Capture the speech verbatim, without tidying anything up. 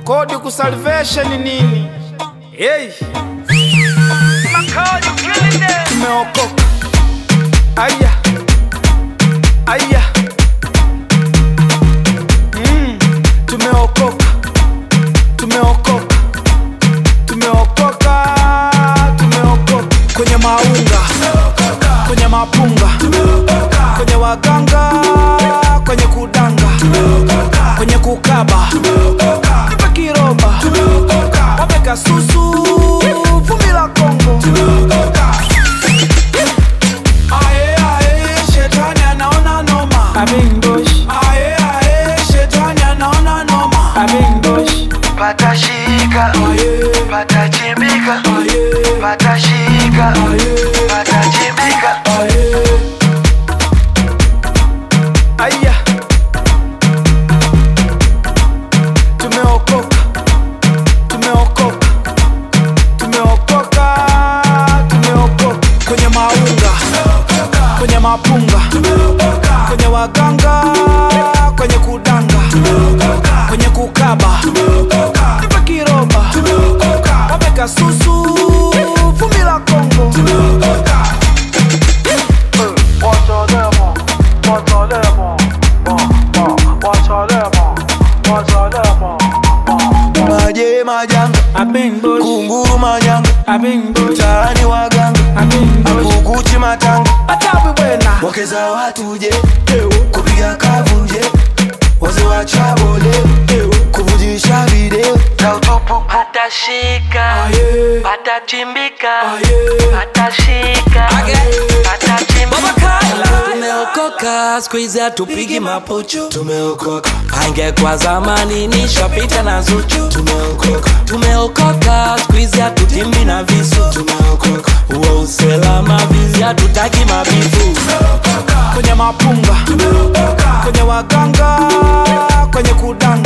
Kodi ku salvation nini? Hey, tumeokoka. Aya, aya. Mm, tumeokoka. Tumeokoka. Tumeokoka. Tumeokoka. Kwenye maunga, kwenye mapunga, kwenye waganga, kwenye kudanga, kwenye kukaba, nipe kiromba, wapeka susu, vumbi la Kongo. Ae ae, shetani anaona noma. Abingosh. Ae ae, shetani anaona noma. Abingosh. Patashika, patachimbika, patashika, patachimbika. Aya, tumeokoka, tumeokoka, tumeokoka, tumeokoka. Kwenye maunga, kwenye mapunga, kwenye waganga, kwenye kudanga, kwenye kukaba, nipe kiromba, wapeka susu, vumbi la Kongo. Maje majanga, Abingosh. kunguru manyanga, Abingosh. tani waganga, Abingosh. akukuchi matanga. Atabi wena. Wakeza watuje, kupiga kavunje, waze wachabole, kuvujisha video za utupu. Patashika, Aye. patachimbika, Aye. patashika, patachimbika. Tumeokoka, squeeze hatupigi mapuchu. Tumeokoka, Angekuwa zamani nishapita na Zuchu. tumeokoka, Tumeokoka, squeeze hatutimbi na visu. tumeokoka, Uwe uselama vizi hatutaki mabifu. Kwenye mapunga, kwenye waganga, kwenye kudanga,